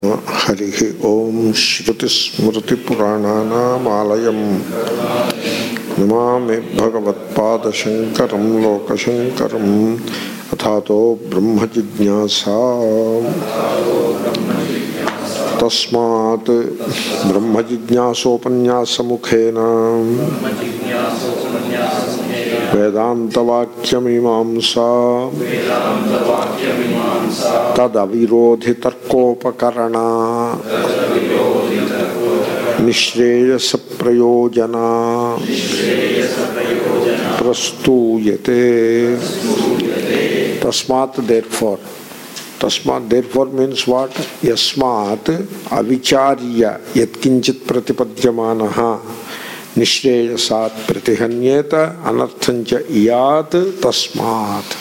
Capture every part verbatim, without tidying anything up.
हरि ओम श्रुतिस्मृतिपुराणानामालयं नमामि भगवत्पादशंकरं लोकशंकरं अथातो ब्रह्मजिज्ञासा तस्मात् ब्रह्मजिज्ञासोपन्यासमुखेन वेदान्तवाक्यमीमांसा तदविरोधितर्कोपकरणा निःश्रेयसप्रयोजना प्रस्तूयते। तस्मात् therefore, तस्मात् therefore means what? यस्मात् अविचार्य यत्किंचित् प्रतिपद्यमानः निःश्रेयसात् प्रतिहन्येत अनर्थञ्च इयात् तस्मात्.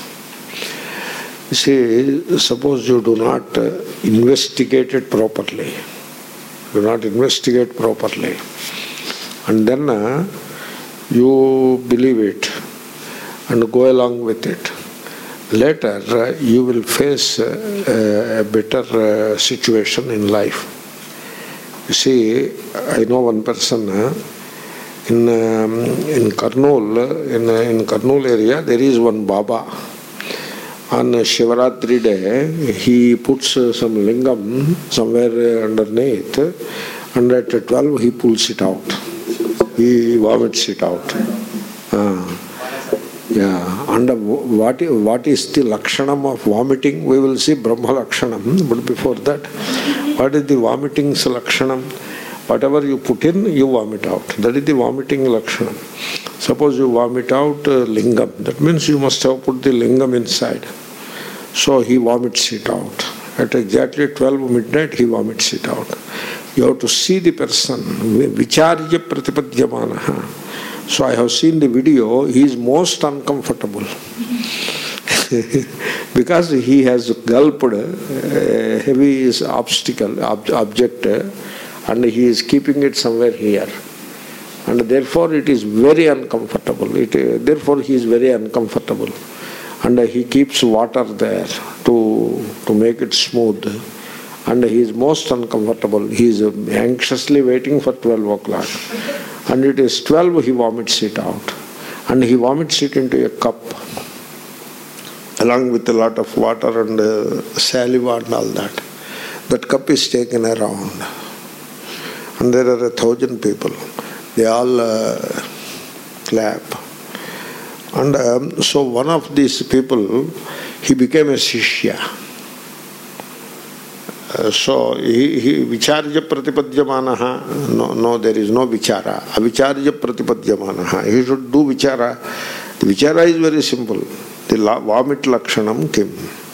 See, suppose you do not investigate it properly, do not investigate properly, and then uh, you believe it and go along with it. Later, uh, you will face uh, a better uh, situation in life. You see, I know one person uh, in um, in Kurnool, in uh, in Kurnool area, there is one Baba. On Shivaratri day, he puts uh, some lingam somewhere uh, underneath, and at twelve he pulls it out. He vomits it out. Uh, yeah, and what, what is the lakshanam of vomiting? We will see Brahma lakshanam, but before that, what is the vomiting's lakshanam? Whatever you put in, you vomit out. That is the vomiting lakshanam. Suppose you vomit out uh, lingam, that means you must have put the lingam inside. So he vomits it out. At exactly twelve midnight, he vomits it out. You have to see the person. Vicharya pratipadyamanaha. So I have seen the video. He is most uncomfortable. Because he has gulped a heavy obstacle, ob- object, and he is keeping it somewhere here. And therefore it is very uncomfortable. It, therefore he is very uncomfortable. And he keeps water there to, to make it smooth. And he is most uncomfortable. He is anxiously waiting for twelve o'clock. And it is twelve, he vomits it out. And he vomits it into a cup, along with a lot of water and uh, saliva and all that. That cup is taken around. And there are a thousand people. They all uh, clap. And um, so one of these people, he became a shishya. Uh, so he, he vicharya pratipadyamanaha. No, no, there is no vichara. Avicharya pratipadyamanaha. He should do vichara. The vichara is very simple. The la- vomit lakshanam kim.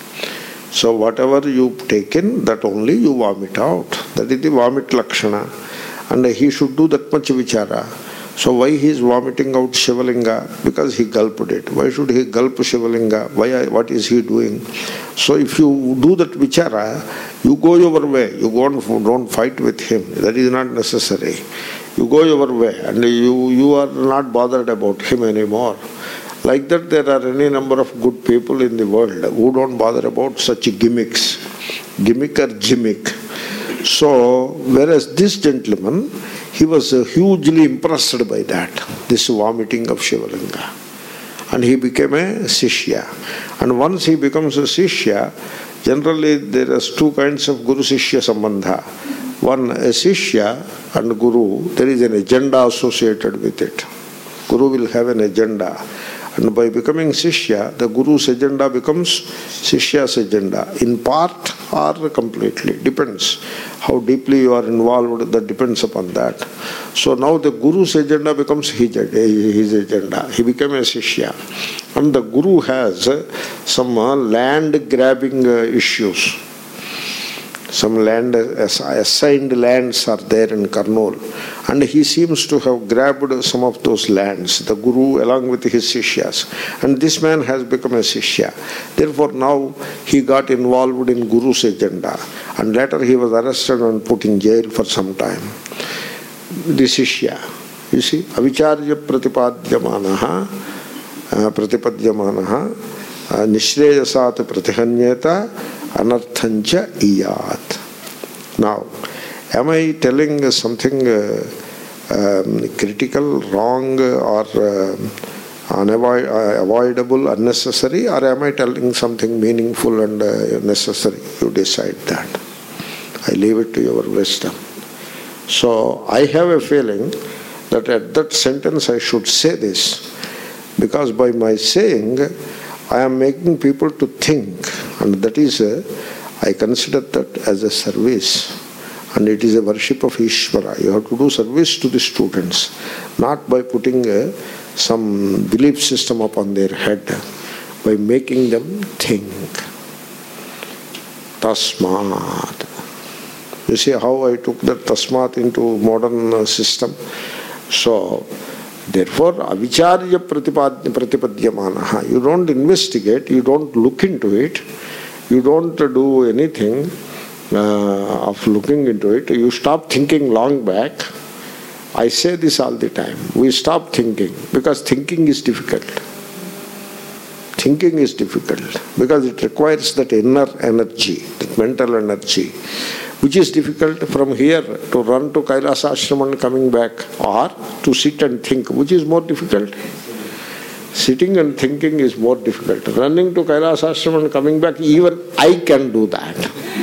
So whatever you take in, that only you vomit out. That is the vomit lakshana. And he should do that much vichara. So why he is vomiting out Shivalinga? Because he gulped it. Why should he gulp Shivalinga? Why? What is he doing? So if you do that vichara, you go your way. You go on, don't fight with him. That is not necessary. You go your way, and you, you are not bothered about him anymore. Like that, there are any number of good people in the world who don't bother about such gimmicks. Gimmick or gimmick. So, whereas this gentleman, he was uh, hugely impressed by that, this vomiting of Shivalinga. And he became a Sishya. And once he becomes a Sishya, generally there are two kinds of Guru-Sishya Sambandha. One, a Sishya and Guru, there is an agenda associated with it. Guru will have an agenda. And by becoming Sishya, the Guru's agenda becomes Sishya's agenda. In part or completely. Depends. How deeply you are involved, that depends upon that. So now the Guru's agenda becomes his, his agenda. He became a Sishya. And the Guru has some land grabbing issues. Some land, assigned lands are there in Kurnool. And he seems to have grabbed some of those lands, the Guru along with his Sishyas. And this man has become a Sishya. Therefore now he got involved in Guru's agenda. And later he was arrested and put in jail for some time. The Sishya. You see, avicharya pratipadyamanaha, pratipadyamanaha, nishreyasat pratihanyeta anarthancha iyat. Now, am I telling something uh, um, critical, wrong, or uh, unavoid, uh, avoidable, unnecessary, or am I telling something meaningful and uh, necessary? You decide that. I leave it to your wisdom. So I have a feeling that at that sentence I should say this, because by my saying I am making people to think, and that is a, I consider that as a service, and it is a worship of Ishvara. You have to do service to the students, not by putting a, some belief system upon their head, by making them think. Tasmat. You see how I took that tasmat into modern system? So, therefore, avicharya pratipadyamanaha. You don't investigate, you don't look into it, you don't do anything uh, of looking into it. You stop thinking long back. I say this all the time. We stop thinking, because thinking is difficult. Thinking is difficult because it requires that inner energy, that mental energy, which is difficult from here to run to Kailasa Ashram and coming back, or to sit and think, which is more difficult. Sitting and thinking is more difficult. Running to Kailasa Ashram and coming back, even I can do that.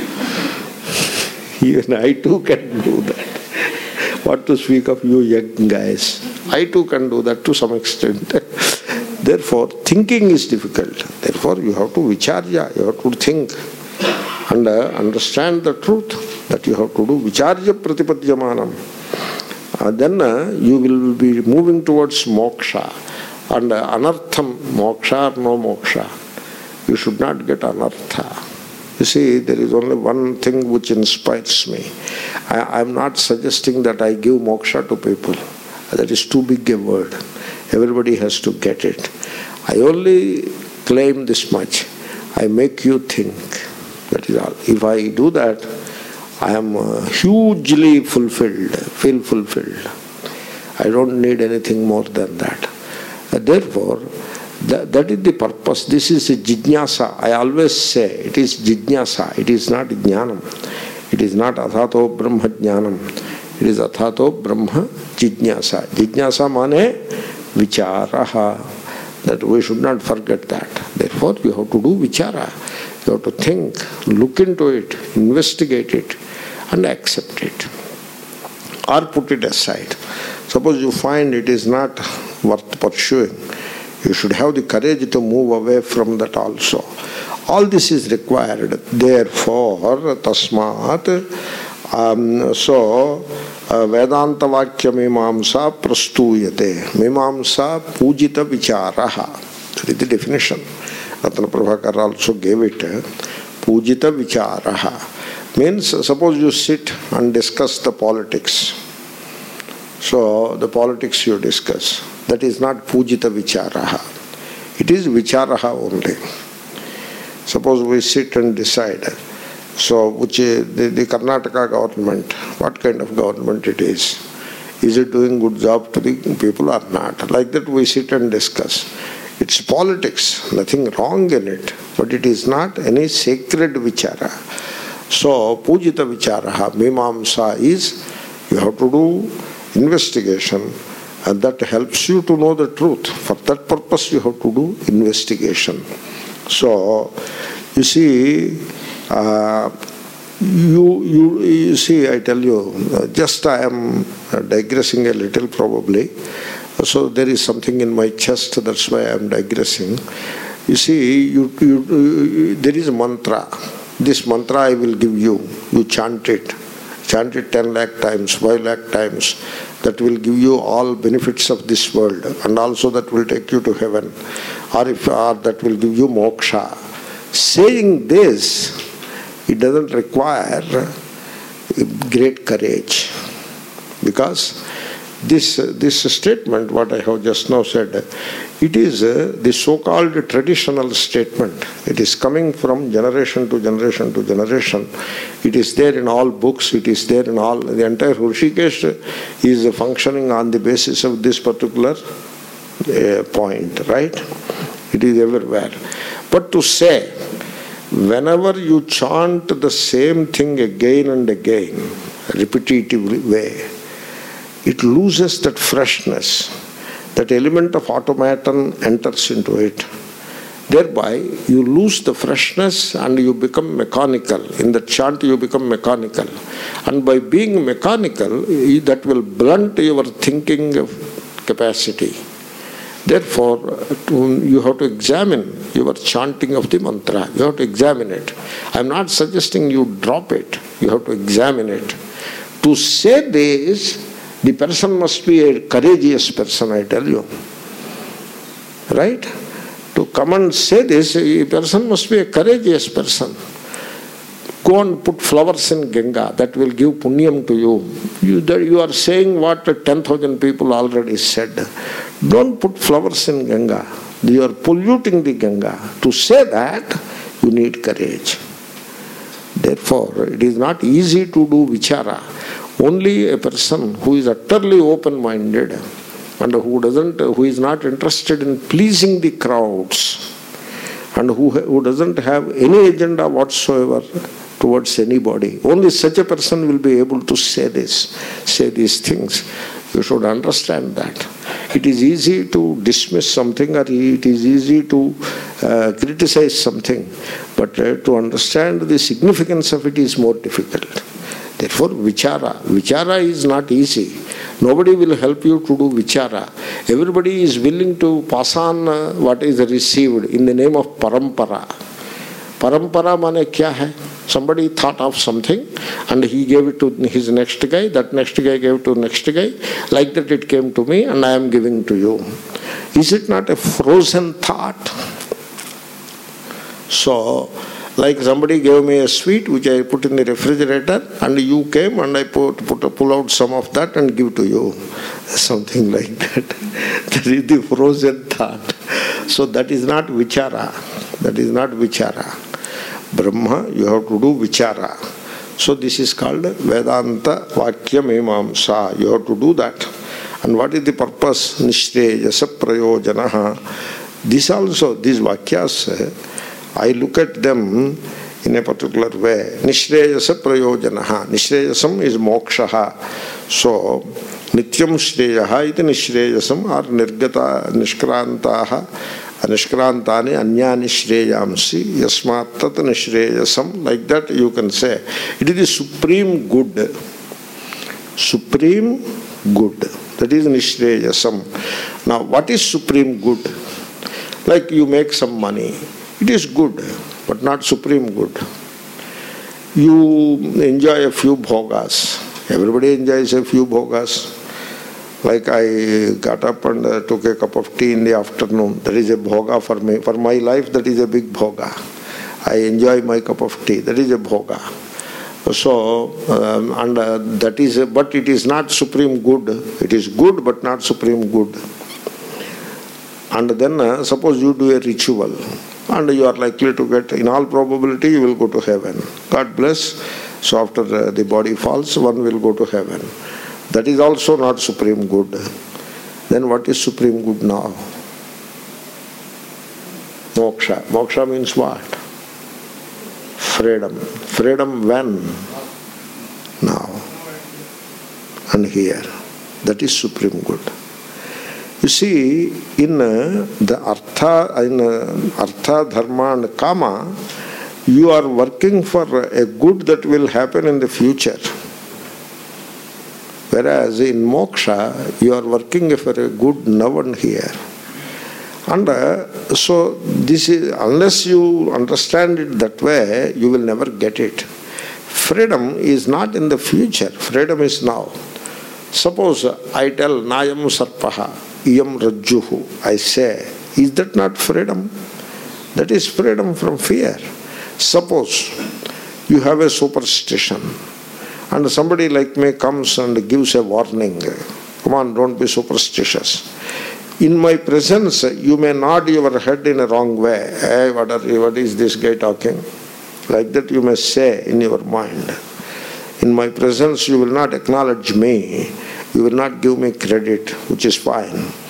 Even I too can do that. What to speak of you young guys? I too can do that to some extent. Therefore, thinking is difficult. Therefore, you have to vicharya, you have to think and uh, understand the truth that you have to do. Vicharya pratipadyamanam. Uh, then uh, you will be moving towards moksha. And uh, anartham, moksha or no moksha, you should not get anartha. You see, there is only one thing which inspires me. I am not suggesting that I give moksha to people. That is too big a word. Everybody has to get it. I only claim this much. I make you think. That is all. If I do that, I am uh, hugely fulfilled, feel fulfilled. I don't need anything more than that. Uh, therefore, That, that is the purpose. This is a jijnasa. I always say it is jijnasa. It is not jnanam. It is not athato brahma jnanam. It is athato brahma jijnasa. Jijnasa mane vicharaha. That we should not forget that. Therefore, you have to do vichara. You have to think, look into it, investigate it, and accept it. Or put it aside. Suppose you find it is not worth pursuing. You should have the courage to move away from that also. All this is required. Therefore, tasmat, um, so uh, Vedanta Vakya Mimamsa prastuyate. Mimamsa pujita vicharaha. That is the definition. Ratna Prabhakar also gave it. Pujita vicharaha. Means, suppose you sit and discuss the politics. So, the politics you discuss. That is not pujita vicharaha. It is vicharaha only. Suppose we sit and decide. So, which is the, the Karnataka government, what kind of government it is? Is it doing good job to the people or not? Like that we sit and discuss. It's politics, nothing wrong in it. But it is not any sacred vichara. So, pujita vicharaha, mimamsa is, you have to do investigation. And that helps you to know the truth. For that purpose you have to do investigation. So, you see, uh, you, you, you see, I tell you, uh, just I am digressing a little probably. So there is something in my chest, that's why I am digressing. You see, you, you, you, there is a mantra. This mantra I will give you. You chant it. Chant it ten lakh times, five lakh times. That will give you all benefits of this world, and also that will take you to heaven, or if or that will give you moksha. Saying this, it doesn't require great courage, because this this statement, what I have just now said, it is uh, the so-called traditional statement. It is coming from generation to generation to generation. It is there in all books. It is there in all. The entire Hrishikesh is functioning on the basis of this particular uh, point, right? It is everywhere. But to say whenever you chant the same thing again and again, repetitive way, it loses that freshness. That element of automaton enters into it. Thereby, you lose the freshness and you become mechanical. In the chant, you become mechanical. And by being mechanical, that will blunt your thinking capacity. Therefore, you have to examine your chanting of the mantra. You have to examine it. I am not suggesting you drop it. You have to examine it. To say this, the person must be a courageous person, I tell you. Right? To come and say this, a person must be a courageous person. Go and put flowers in Ganga. That will give punyam to you. You, that you are saying what ten thousand people already said. Don't put flowers in Ganga. You are polluting the Ganga. To say that, you need courage. Therefore, it is not easy to do vichara. Only a person who is utterly open-minded and who doesn't, who is not interested in pleasing the crowds and who, who doesn't have any agenda whatsoever towards anybody, only such a person will be able to say this, say these things. You should understand that. It is easy to dismiss something or it is easy to uh, criticize something, but uh, to understand the significance of it is more difficult. Therefore, vichara. Vichara is not easy. Nobody will help you to do vichara. Everybody is willing to pass on uh, what is received in the name of parampara. Parampara mane kya hai? Somebody thought of something and he gave it to his next guy, that next guy gave it to next guy. Like that it came to me and I am giving to you. Is it not a frozen thought? So, like somebody gave me a sweet which I put in the refrigerator and you came and I put, put pull out some of that and give to you. Something like that. That is the frozen thought. So that is not vichara. That is not vichara. Brahma, you have to do vichara. So this is called Vedanta Vakya Mimamsa. You have to do that. And what is the purpose? Nishreyasa Prayojanaha. This also, these Vakyas, I look at them in a particular way. Nishreyasa Prayojanaha. Nishreyasam is mokshaha. So, Nityam Shreyaha iti Nishreyasam or Nirgata Nishkrantaha. Nishkrantani anyani shreyamsi yasmat tat nishreyasam. Like that you can say. It is the supreme good. Supreme good. That is nishreyasam. Now what is supreme good? Like you make some money. It is good, but not supreme good. You enjoy a few bhogas. Everybody enjoys a few bhogas. Like I got up and uh, took a cup of tea in the afternoon. That is a bhoga for me. For my life, that is a big bhoga. I enjoy my cup of tea. That is a bhoga. So, um, and uh, that is, a, but it is not supreme good. It is good, but not supreme good. And then, uh, suppose you do a ritual, and you are likely to get, in all probability, you will go to heaven. God bless. So after uh, the body falls, one will go to heaven. That is also not supreme good. Then what is supreme good now? Moksha. Moksha means what? Freedom. Freedom when? Now. And here. That is supreme good. You see, in uh, the artha, in uh, artha, dharma and kama, you are working for a good that will happen in the future. Whereas in moksha, you are working for a good now and here. And uh, so, this is, unless you understand it that way, you will never get it. Freedom is not in the future. Freedom is now. Suppose I tell Nayam Sarpaha, Iyam Rajjuhu, I say, is that not freedom? That is freedom from fear. Suppose you have a superstition. And somebody like me comes and gives a warning. Come on, don't be superstitious. In my presence, you may nod your head in a wrong way. Hey, what, are you, what is this guy talking? Like that you may say in your mind. In my presence, you will not acknowledge me. You will not give me credit, which is fine.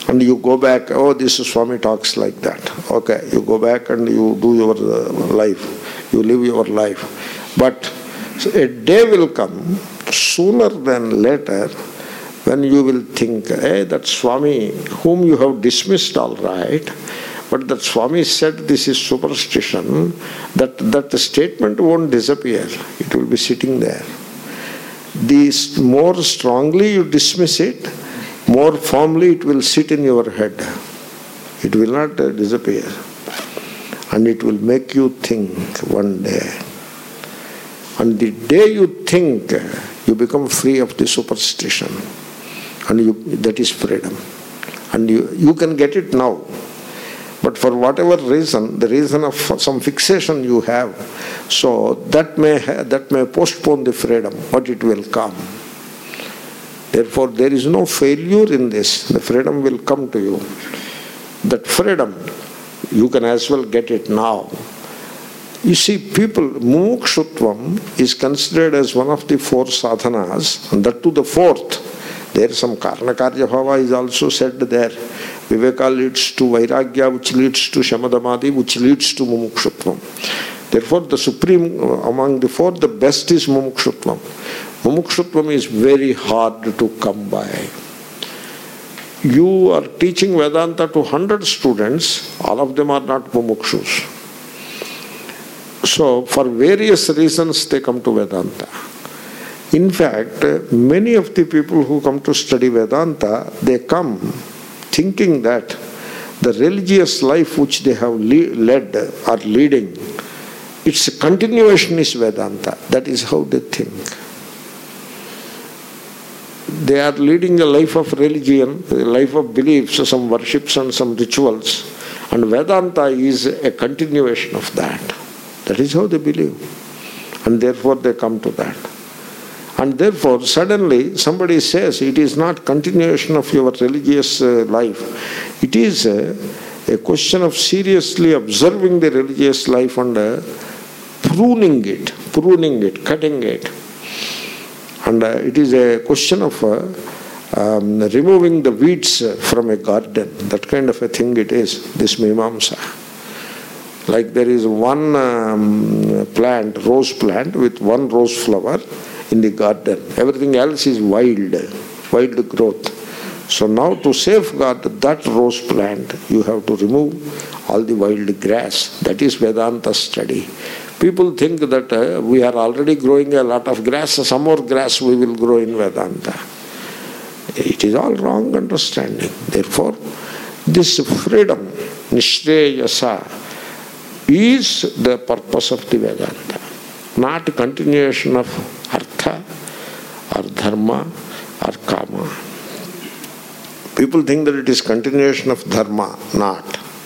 and you go back, oh, this Swami talks like that. Okay, you go back and you do your uh, life, you live your life. But a day will come, sooner than later, when you will think, hey, that Swami whom you have dismissed, all right, but that Swami said this is superstition, that, that the statement won't disappear. It will be sitting there. The more strongly you dismiss it, more firmly it will sit in your head. It will not uh, disappear. And it will make you think one day. And the day you think, you become free of the superstition. And you, that is freedom. And you, you can get it now. But for whatever reason, the reason of some fixation you have, so that may, that may postpone the freedom, but it will come. Therefore, there is no failure in this. The freedom will come to you. That freedom, you can as well get it now. You see, people, mumukshutvam is considered as one of the four sadhanas, and that to the fourth. There is some karna karya bhava is also said there. Viveka leads to vairagya, which leads to shamadamadi, which leads to mumukshutvam. Therefore, the supreme, among the four, the best is mumukshutvam. Mumukshutvam is very hard to come by. You are teaching Vedanta to one hundred students, all of them are not mumukshus. So, for various reasons they come to Vedanta. In fact, many of the people who come to study Vedanta, they come thinking that the religious life which they have le- led or leading, its continuation is Vedanta. That is how they think. They are leading a life of religion, a life of beliefs, some worships and some rituals, and Vedanta is a continuation of that. That is how they believe. And therefore they come to that. And therefore, suddenly somebody says it is not continuation of your religious uh, life. It is uh, a question of seriously observing the religious life and uh, pruning it, pruning it, cutting it. And uh, it is a question of uh, um, removing the weeds from a garden. That kind of a thing it is, this Mimamsa. Like there is one um, plant, rose plant with one rose flower in the garden. Everything else is wild, wild growth. So now to safeguard that rose plant, you have to remove all the wild grass. That is Vedanta study. People think that uh, we are already growing a lot of grass, some more grass we will grow in Vedanta. It is all wrong understanding. Therefore, this freedom, nishreyasa, is the purpose of the Vedanta. Not continuation of artha or dharma or kama. People think that it is continuation of dharma. Not.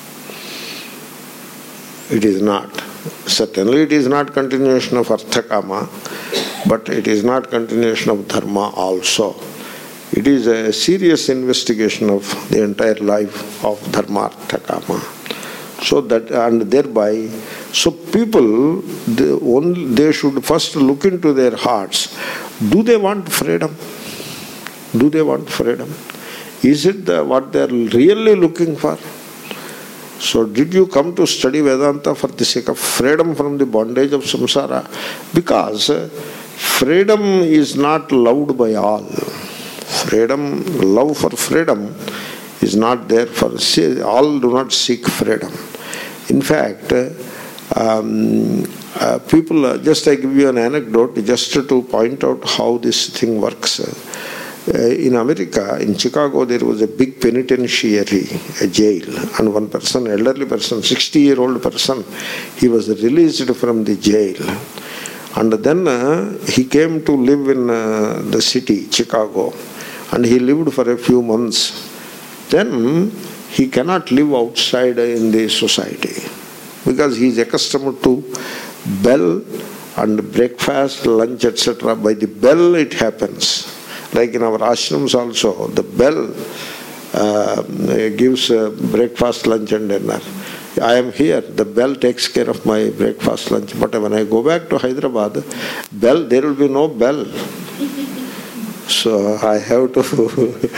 It is not. Certainly it is not continuation of artha kama, but it is not continuation of dharma also. It is a serious investigation of the entire life of dharma, artha, kama. So that, and thereby, so people, they, only, they should first look into their hearts. Do they want freedom? Do they want freedom? Is it the, what they are really looking for? So did you come to study Vedanta for the sake of freedom from the bondage of samsara? Because freedom is not loved by all. Freedom, love for freedom is not there for, all do not seek freedom. In fact, um, uh, people, uh, just I give you an anecdote just to point out how this thing works. Uh, in America, in Chicago, there was a big penitentiary, a jail, and one person, elderly person, sixty-year-old person, he was released from the jail. And then uh, he came to live in uh, the city, Chicago, and he lived for a few months. Then he cannot live outside in the society because he is accustomed to bell and breakfast, lunch, et cetera. By the bell it happens. Like in our ashrams also, the bell uh, gives uh, breakfast, lunch and dinner. I am here, the bell takes care of my breakfast, lunch. But when I go back to Hyderabad, bell, there will be no bell. So I have to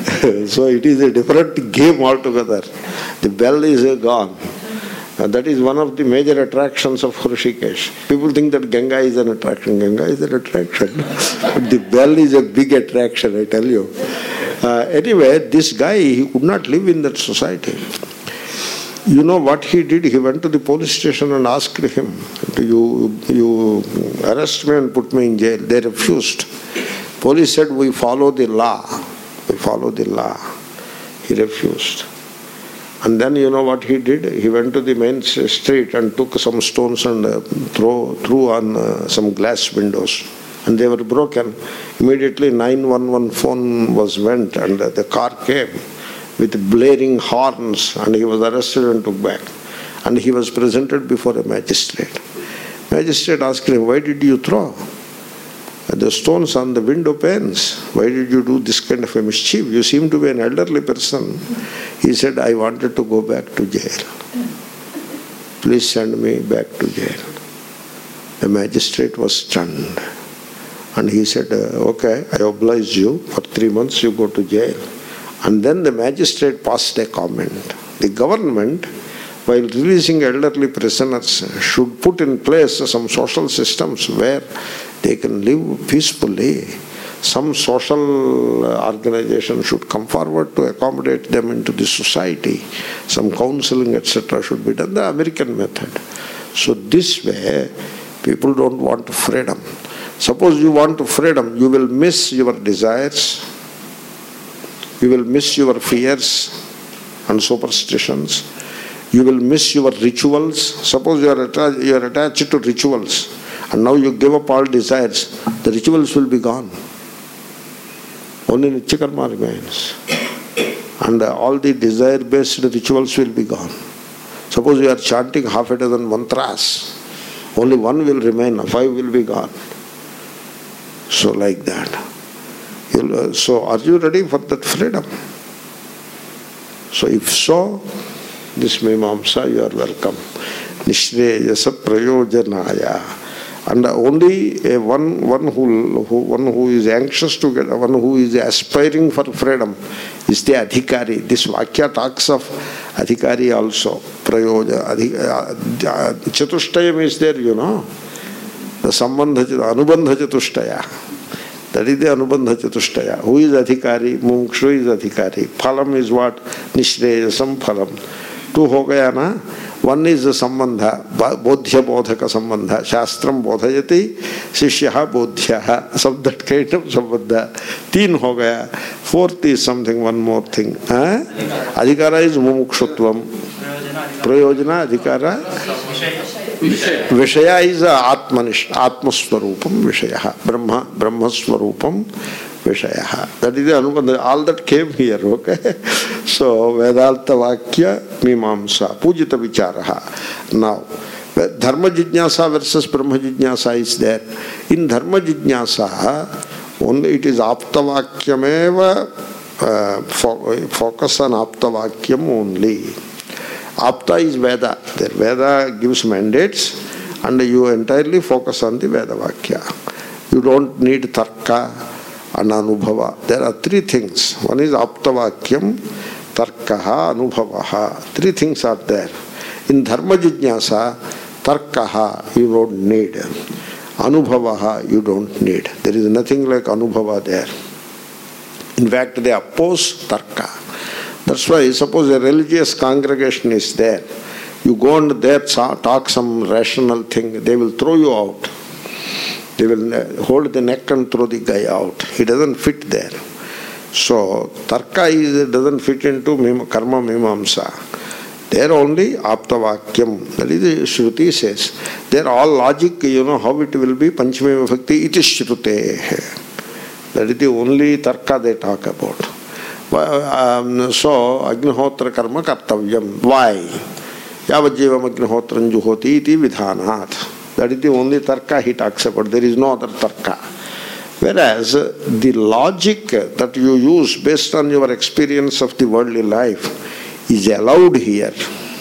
So it is a different game altogether. The bell is gone. Uh, that is one of the major attractions of Hrishikesh. People think that Ganga is an attraction. Ganga is an attraction. But the bell is a big attraction, I tell you. Uh, anyway, this guy, he could not live in that society. You know what he did? He went to the police station and asked him, you, you arrest me and put me in jail. They refused. Police said, we follow the law. We follow the law. He refused. And then you know what he did? He went to the main street and took some stones and uh, throw, threw on uh, some glass windows. And they were broken. Immediately nine one one phone was went and uh, the car came with blaring horns, and he was arrested and took back. And he was presented before a magistrate. Magistrate asked him, why did you throw the stones on the window panes? Why did you do this kind of a mischief? You seem to be an elderly person. He said, I wanted to go back to jail. Please send me back to jail. The magistrate was stunned. And he said, okay, I oblige you. For three months you go to jail. And then the magistrate passed a comment. The government, while releasing elderly prisoners, should put in place some social systems where they can live peacefully. Some social organization should come forward to accommodate them into the society. Some counseling, et cetera should be done, the American method. So this way, people don't want freedom. Suppose you want freedom, you will miss your desires, you will miss your fears and superstitions, you will miss your rituals. Suppose you are, atta- you are attached to rituals, and now you give up all desires, the rituals will be gone. Only Nityakarma remains. And uh, all the desire-based rituals will be gone. Suppose you are chanting half a dozen mantras, only one will remain, five will be gone. So like that. You'll, uh, so are you ready for that freedom? So if so, this Mimamsa, you are welcome. Nishreyasa prayojanaya. And only a one, one, who, who, one who is anxious to get, one who is aspiring for freedom is the adhikari. This Vakya talks of adhikari also. Prayoja, adhikari. Chatushtayam is there, you know. The Sambandha, Anubandha Chatushtaya. That is the Anubandha Chatushtaya. Who is adhikari? Mumukshu is adhikari. Phalam is what? Nishreyasam phalam. Two ho gaya na? One is the sambandha, bodhya bodhaka sambandha. Shastram bodhayati, shishyaha bodhyaha. Some that kind of sambandha. Teen ho gaya. Fourth is something, one more thing. Huh? Adhikara is mumukshutvam. Prayojana, adhikara. Vishaya is atmanish, atmaswarupam vishaya. Brahma, brahmaswarupam vishaya. That is the Anubandha. All that came here, okay? So, Vedalta Vakya Mimamsa, Pujita Vicharaha. Now, Dharma Jijnasa versus Brahma Jijnasa is there. In Dharma Jijnasa, only it is Aptavakyameva, uh, fo- focus on Aptavakyam only. Apta is Veda. The Veda gives mandates and you entirely focus on the Veda Vakya. You don't need Tarka and Anubhava. There are three things. One is Aptavakyam, Tarkaha, Anubhavaha. Three things are there. In Dharma Jijnasa, Tarkaha you don't need. Anubhavaha you don't need. There is nothing like Anubhava there. In fact, they oppose Tarka. That's why, suppose a religious congregation is there, you go and there talk some rational thing, they will throw you out. They will hold the neck and throw the guy out. He doesn't fit there. So, Tarka is, doesn't fit into mim, Karma Mimamsa. There only Aptavakyam. That is the Shruti says. There all logic, you know how it will be. Panchami Vibhakti, it is Shrute. That is the only Tarka they talk about. Um, so, Agnihotra Karma Kartavyam. Why? Yavajivam Agnihotram Juhoti iti Vidhanat. That is the only Tarka he talks about. There is no other Tarka. Whereas the logic that you use based on your experience of the worldly life is allowed here.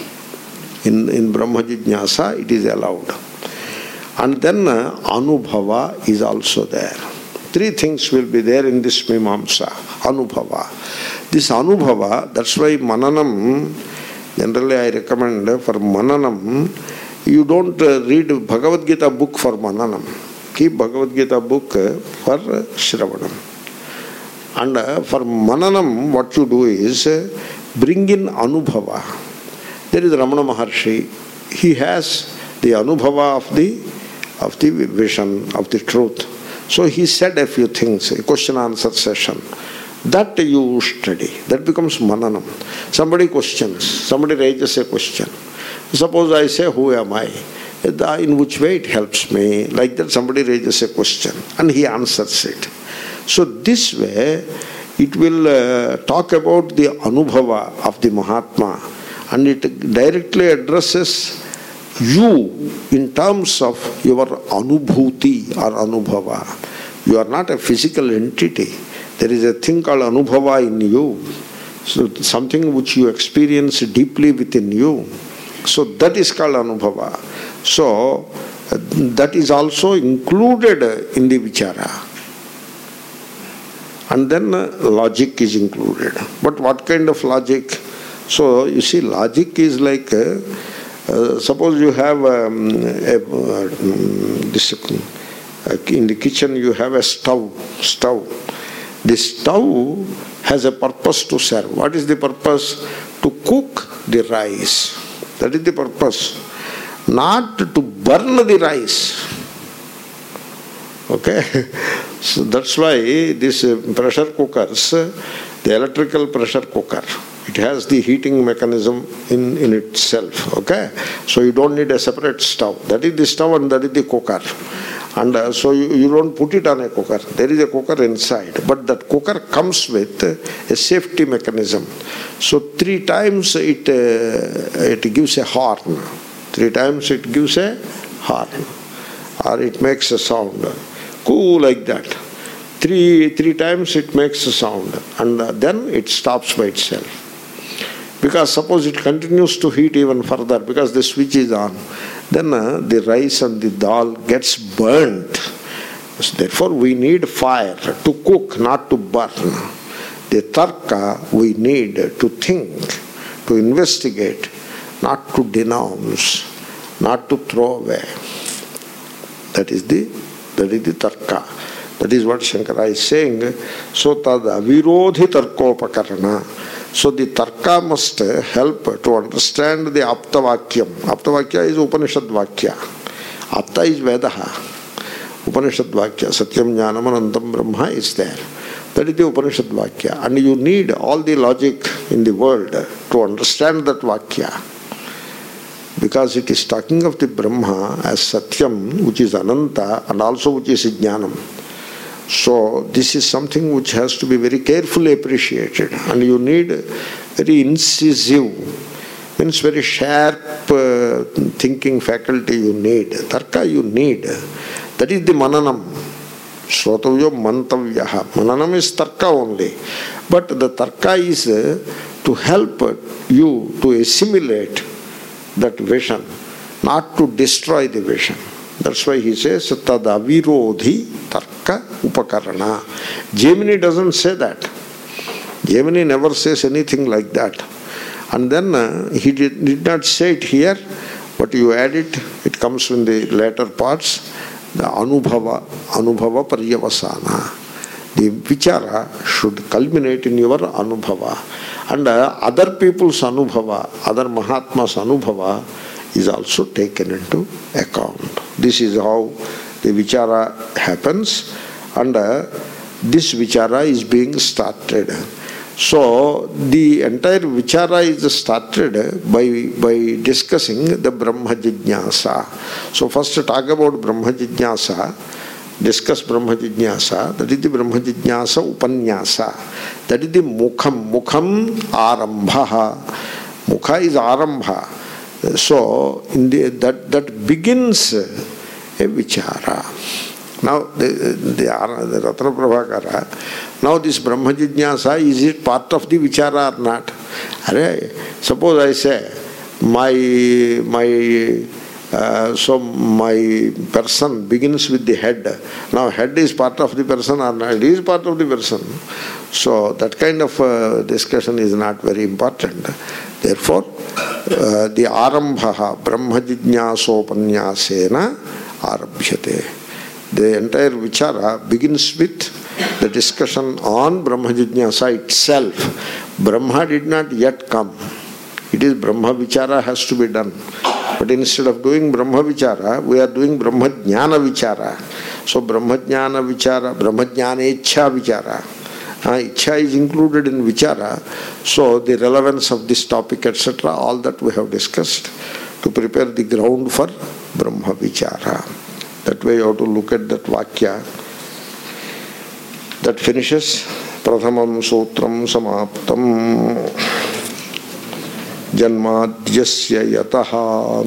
In, in Brahma Jijnasa, it is allowed. And then uh, Anubhava is also there. Three things will be there in this Mimamsa. Anubhava. This anubhava, that's why mananam, generally I recommend for mananam, you don't uh, read Bhagavad Gita book for mananam. Keep Bhagavad Gita book for Shravanam. And uh, for mananam, what you do is uh, bring in anubhava. There is Ramana Maharshi. He has the anubhava of the of the vision, of the truth. So he said a few things, a question answer session. That you study. That becomes mananam. Somebody questions, somebody raises a question. Suppose I say, who am I? In which way it helps me? Like that somebody raises a question and he answers it. So this way it will uh, talk about the anubhava of the Mahatma, and it directly addresses you in terms of your anubhuti or anubhava. You are not a physical entity. There is a thing called anubhava in you. So something which you experience deeply within you. So that is called anubhava. So uh, that is also included in the vichara. And then uh, logic is included. But what kind of logic? So you see, logic is like, uh, uh, suppose you have um, a, uh, this, uh, in the kitchen you have a stove. Stove. The stove has a purpose to serve. What is the purpose? To cook the rice. That is the purpose. Not to burn the rice. Okay? So that's why this pressure cookers, the electrical pressure cooker, it has the heating mechanism in, in itself. Okay? So you don't need a separate stove. That is the stove and that is the cooker. And uh, so you, you don't put it on a cooker. There is a cooker inside. But that cooker comes with a safety mechanism. So three times it, uh, it gives a horn. Three times it gives a horn. Or it makes a sound. Cool, like that. Three, three times it makes a sound. And uh, then it stops by itself. Because suppose it continues to heat even further because the switch is on, then uh, the rice and the dal gets burnt. So therefore we need fire to cook, not to burn. The tarka we need to think, to investigate, not to denounce, not to throw away. That is the, that is the tarka. That is what Shankara is saying. So tad avirodhi tarkopakarana. So the tarka must help to understand the apta vakyam. Apta vakya is Upanishad vakya. Apta is Vedaha. Upanishad vakya. Satyam jnanam anantam brahma is there. That is the Upanishad vakya. And you need all the logic in the world to understand that vakya. Because it is talking of the Brahma as Satyam, which is Ananta, and also which is Jnanam. So this is something which has to be very carefully appreciated, and you need very incisive, means very sharp uh, thinking faculty you need. Tarka you need. That is the mananam. Srotavyo mantavyaha. Mananam is tarka only. But the tarka is uh, to help you to assimilate that vision, not to destroy the vision. That's why he says, tad avirodhi tarka upakarana. Jaimini doesn't say that. Jaimini never says anything like that. And then uh, he did, did not say it here, but you add it, it comes in the later parts, the anubhava, anubhava paryavasana. The vichara should culminate in your anubhava. And uh, other people's anubhava, other Mahatma's anubhava is also taken into account. This is how the vichara happens, and uh, this vichara is being started. So the entire vichara is started by, by discussing the Brahma Jijnasa. So first talk about Brahma Jijnasa, discuss Brahma Jijnasa, that is the Brahma Jijnasa Upanyasa. That is the Mukham, Mukham Arambha. Mukha is Arambha. So in the, that, that begins a vichara. Now the, the, the Ratna Prabhakara, now this Brahma Jijnasa, is it part of the vichara or not? Suppose I say, my, my Uh, so my person begins with the head. Now head is part of the person or not? It is part of the person. So that kind of uh, discussion is not very important. Therefore, uh, the arambha brahma jijñāsopanyāsena arabhyate. The entire vichara begins with the discussion on Brahma Jijñāsa itself. Brahma did not yet come. It is Brahma vichara has to be done. But instead of doing Brahma vichara, we are doing Brahma Jnana vichara. So Brahma Jnana vichara, Brahma Jnana Ichha vichara. Uh, Ichha is included in vichara. So the relevance of this topic, et cetera, all that we have discussed to prepare the ground for Brahma vichara. That way you have to look at that vakya. That finishes Prathamam Sutram Samaptam Janmadhyasya Yataha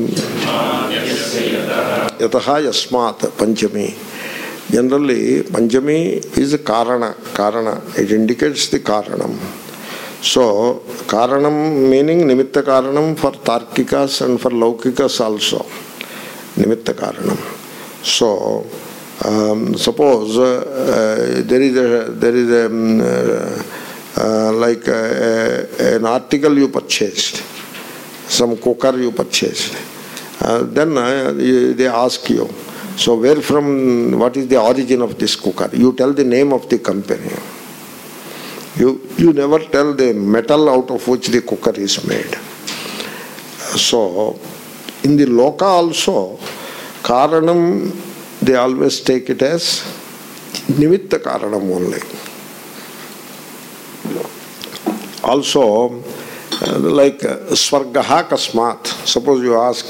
Yataha Yasmat Panchami. Generally, Panchami is a Karana. Karana. It indicates the Karanam. So, Karanam meaning Nimitta Karanam for Tarkikas and for Laukikas also. Nimitta Karanam. So, um, suppose uh, there is a there is a um, uh, uh, like a, a, an article you purchased, some cooker you purchased. Uh, then uh, they ask you, so where from? What is the origin of this cooker? You tell the name of the company. You you never tell the metal out of which the cooker is made. So, in the loka also, Karanam, they always take it as Nimitta Karanam only. Also, uh, like uh, Svargaha Kasmat, suppose you ask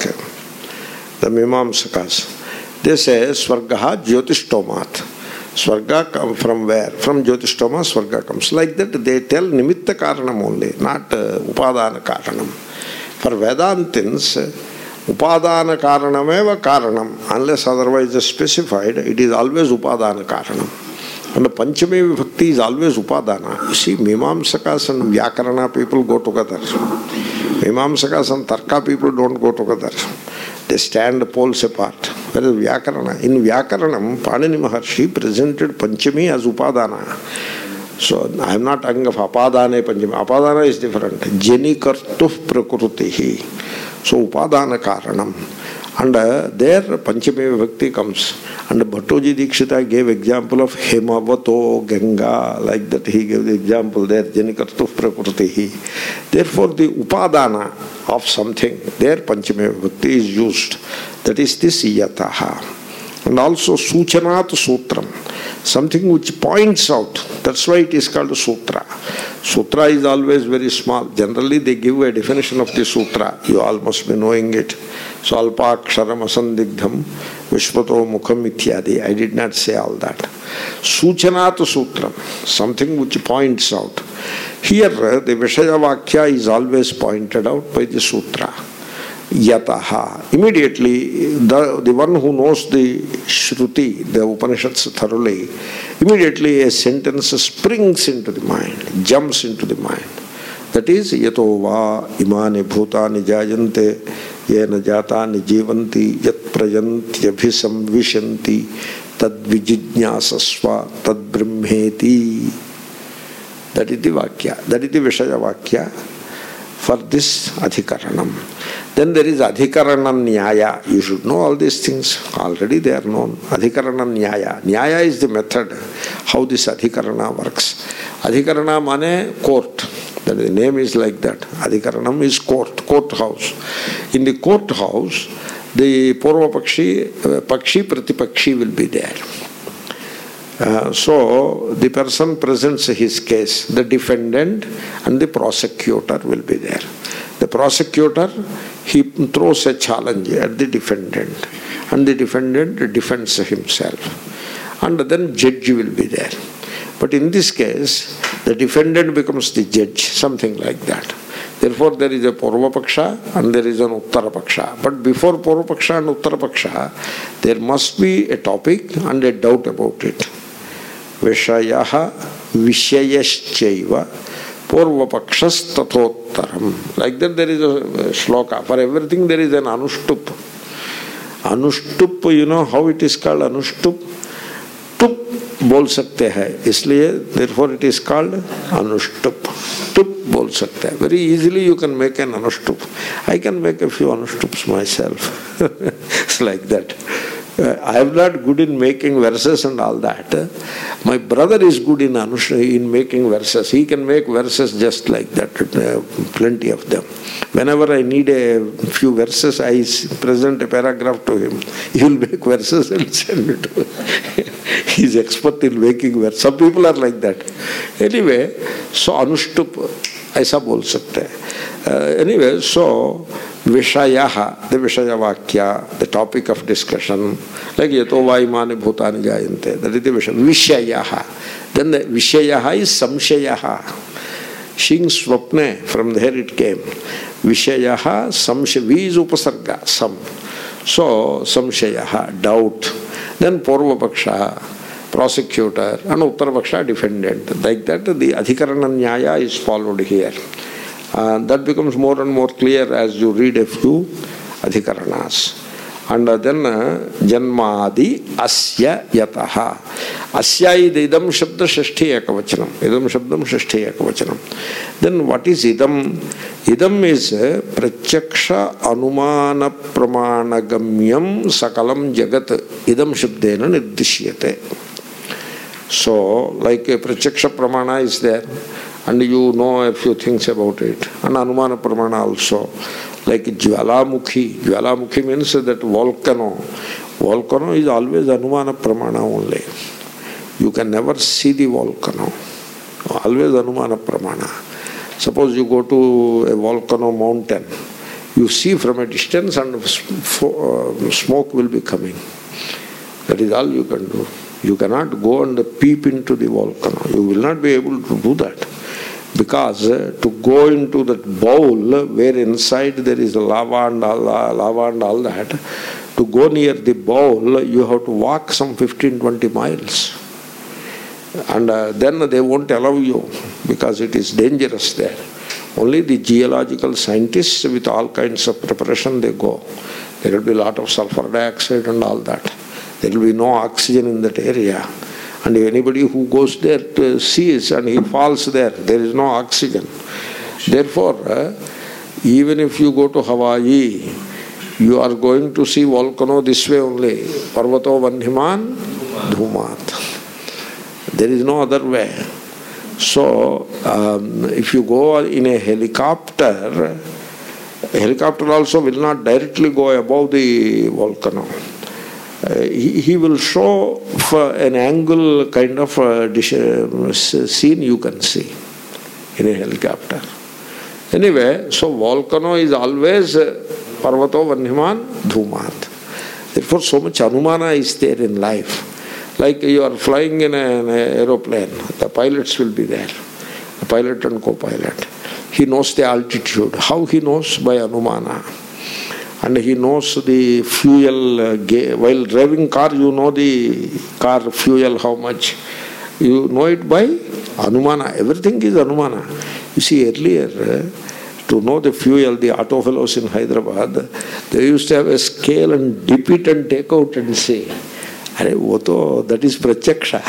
the Mimamsakas, they say Svargaha Jyotishtomat. Svarga come from where? From Jyotistoma, Svarga comes. Like that they tell Nimitta Karanam only, not uh, Upadana Karanam. For Vedantins, Upadana Karanameva Karanam, unless otherwise specified, it is always Upadana Karanam. And the Panchami Vibhakti is always Upadana. You see, Mimamsakas and Vyakarana people go together. Mimamsakas and Tarka people don't go together. They stand poles apart. Whereas Vyakarana, in Vyakaranam, Panini Maharshi presented Panchami as Upadana. So, I am not talking of Apadane Panchami. Apadana is different. Jeni Kartuf Prakrutihi. So, Upadana Karanam. And uh, there Panchami Vibhakti comes. And Bhattoji Dikshita gave example of Hemavato Ganga. Like that he gave the example there. Jeni Kartuf Prakrutihi. Therefore, the Upadana of something, there Panchami Vibhakti is used. That is this Yataha. And also Suchanat Sutram. Something which points out. That's why it is called Sutra. Sutra is always very small. Generally they give a definition of the Sutra. You all must be knowing it. So Alpaksharam Asandigdham Vishwato Mukham Ityadi. I did not say all that. Suchanat Sutram. Something which points out. Here the Vishaya Vakya is always pointed out by the Sutra. Yataha. Immediately, the, the one who knows the Shruti, the Upanishads thoroughly, immediately a sentence springs into the mind, jumps into the mind. That is, Yato va imani bhutani jayante yena jatani jivanti yat prayantyabhisam vishanti tad vijijñāsasva tad brahmeti. That is the Vakya. That is the Vishaya Vakya for this Adhikaranam. Then there is Adhikarana Nyaya. You should know all these things. Already they are known. Adhikarana Nyaya. Nyaya is the method how this Adhikarana works. Adhikarana mane court. That the name is like that. Adhikaranam is court, courthouse. In the courthouse, the Purva Pakshi, uh, Pakshi Pratipakshi will be there. Uh, so the person presents his case, the defendant and the prosecutor will be there. The prosecutor, he throws a challenge at the defendant and the defendant defends himself. And then judge will be there. But in this case, the defendant becomes the judge, something like that. Therefore, there is a Purva Paksha and there is an Uttara Paksha. But before Purva Paksha and Uttara Paksha, there must be a topic and a doubt about it. Vishayaha Vishayaschaiva Purva Pakshas Tathottaram. Like that there is a shloka. For everything there is an anushtup. Anushtup, you know how it is called अनुष्टुप? टुप बोल सकते हैं, इसलिए therefore it is called अनुष्टुप. टुप बोल सकते हैं. Very easily you can make an Anushtup. I can make a few अनुष्टुप्स myself. It's like that. Uh, I am not good in making verses and all that. My brother is good in anush in making verses. He can make verses just like that, uh, plenty of them. Whenever I need a few verses, I present a paragraph to him. He will make verses and send it to him. He is expert in making verses. Some people are like that. Anyway, so anushtup, aisa bol sakte hai. Uh, anyway, so Vishayaha, the Vishaya Vakya, the topic of discussion, like Yato Vaimani Bhutani Jayante, that is the Vishaya. Vishayaha. Then the Vishayaha is Samshayaha. Shing Swapne, from there it came. Vishayaha, Samshayaha, V is Upasarga, Sam. So, Samshayaha, doubt. Then Purvapaksha, prosecutor, and Uttarapaksha, defendant. Like that, the Adhikarana Nyaya is followed here. Uh, that becomes more and more clear as you read a few adhikaranas. And uh, then uh, Janmadi Asya Yataha. Asya is Idam Shabda Shashti Ekavachanam. Idam Shabdam Shashti Ekavachanam. Then what is Idam? Idam is uh, Prachaksha Anumana Pramanagamyam Sakalam Jagat. Idam Shabdena Nirdishyate. So, like a Prachaksha Pramana is there, and you know a few things about it. And Anumana Pramana also. Like Jwalamukhi. Jwalamukhi means that volcano. Volcano is always Anumana Pramana only. You can never see the volcano. Always Anumana Pramana. Suppose you go to a volcano mountain. You see from a distance and smoke will be coming. That is all you can do. You cannot go and peep into the volcano. You will not be able to do that. Because uh, to go into that bowl where inside there is lava and all, lava and all that, to go near the bowl, you have to walk some fifteen to twenty miles. And uh, then they won't allow you because it is dangerous there. Only the geological scientists with all kinds of preparation they go. There will be a lot of sulfur dioxide and all that. There will be no oxygen in that area. And anybody who goes there to sees and he falls there, there is no oxygen. Therefore, uh, even if you go to Hawaii, you are going to see volcano this way only. Parvato Vandhiman Dhumat. There is no other way. So, um, if you go in a helicopter, a helicopter also will not directly go above the volcano. Uh, he, he will show for an angle kind of a dish, uh, scene you can see in a helicopter. Anyway, so volcano is always uh, Parvato Vandhiman Dhumat. Therefore, so much Anumana is there in life. Like you are flying in an aeroplane, the pilots will be there, the pilot and co-pilot. He knows the altitude. How he knows? By Anumana. And he knows the fuel, uh, while driving car, you know the car fuel, how much. You know it by Anumana. Everything is Anumana. You see, earlier, uh, to know the fuel, the auto fellows in Hyderabad, they used to have a scale and dip it and take out and say, that is Prachaksha.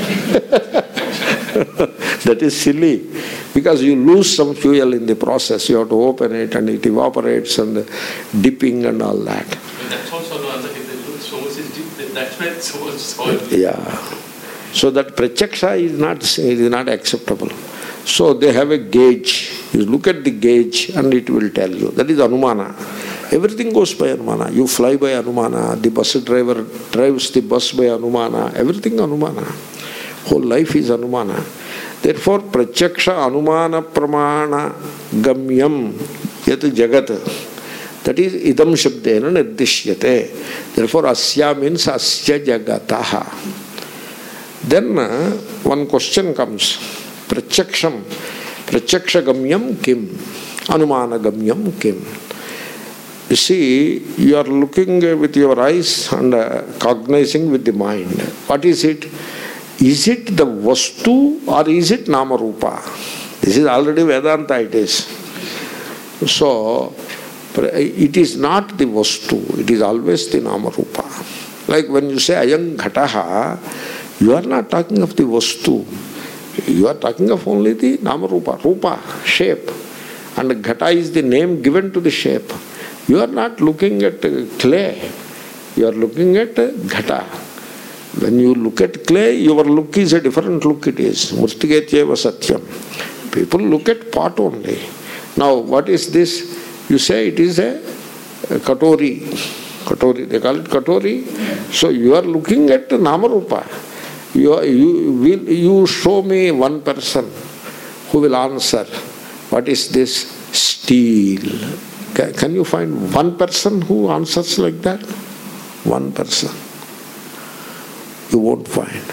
That is silly. Because you lose some fuel in the process. You have to open it and it evaporates and dipping and all that. That's also another thing. So much is deep. That's why it's so much soil. Yeah. So that Prachaksha is not, is not acceptable. So they have a gauge. You look at the gauge and it will tell you. That is Anumana. Everything goes by Anumana. You fly by Anumana. The bus driver drives the bus by Anumana. Everything Anumana. Whole life is Anumana. Therefore, Prachaksha Anumana Pramana Gamyam Yat Jagat. That is Idam Shabdena Nirdishyate. Therefore, Asya means Asya Jagataha. Then uh, one question comes. Prachaksham. Prachaksha Gamyam Kim. Anumana Gamyam Kim. You see, you are looking with your eyes and uh, cognizing with the mind. What is it? Is it the Vastu or is it Namarupa? This is already Vedanta it is. So, It is not the vastu, it is always the namarupa. Like when you say ayam ghataha, you are not talking of the vastu. You are talking of only the namarupa, rupa, shape. And ghata is the name given to the shape. You are not looking at clay. You are looking at ghata. When you look at clay, your look is a different look it is. Murtiketyeva satyam. People look at pot only. Now, what is this? You say it is a, a katori. Katori, they call it katori. So you are looking at namarupa. You, are, you, will, you show me one person who will answer, what is this? Steel. Can, can you find one person who answers like that? One person. You won't find.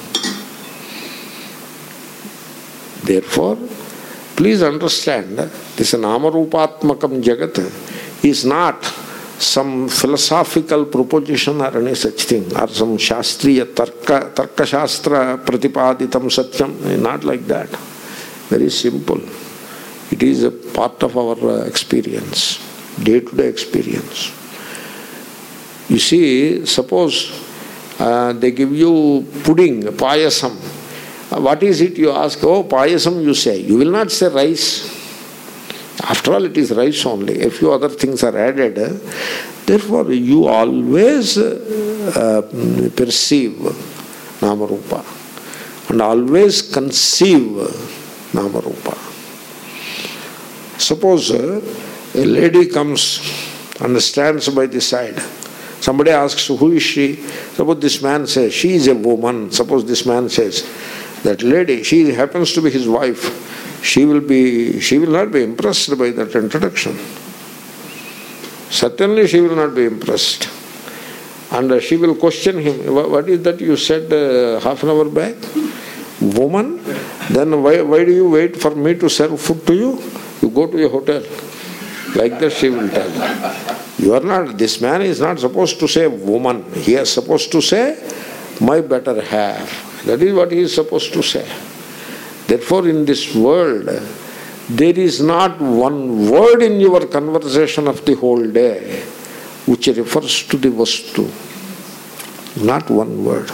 Therefore, please understand, this namarupatmakam jagat is not some philosophical proposition or any such thing, or some shastriya tarka, tarka shastra pratipaditam satyam, not like that. Very simple. It is a part of our experience, day-to-day experience. You see, suppose uh, they give you pudding, payasam. Uh, what is it you ask? Oh, payasam you say. You will not say rice. After all, it is rice only. A few other things are added. Uh, therefore, you always uh, perceive namarupa and always conceive namarupa. Suppose uh, a lady comes and stands by the side. Somebody asks, who is she? Suppose this man says, she is a woman. Suppose this man says, that lady, she happens to be his wife. She will be, she will not be impressed by that introduction. Certainly she will not be impressed. And she will question him, what is that you said uh, half an hour back? Woman? Then why, why do you wait for me to serve food to you? You go to a hotel. Like that she will tell. You are not, this man is not supposed to say woman. He is supposed to say, my better half. That is what he is supposed to say. Therefore, in this world, there is not one word in your conversation of the whole day which refers to the vastu. Not one word.